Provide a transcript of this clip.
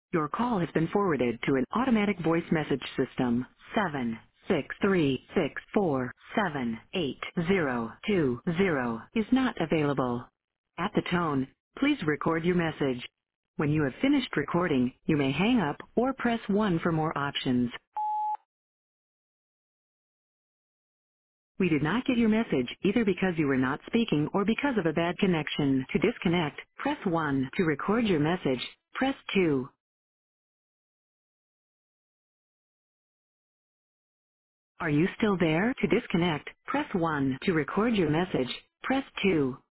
Your call has been forwarded to an automatic voice message system. 763647802 is not available. At the tone, please record your message. When you have finished recording, you may hang up or press 1 for more options. We did not get your message either because you were not speaking or because of a bad connection. To disconnect, press 1. To record your message, press 2. Are you still there? To disconnect, press 1. To record your message, press 2.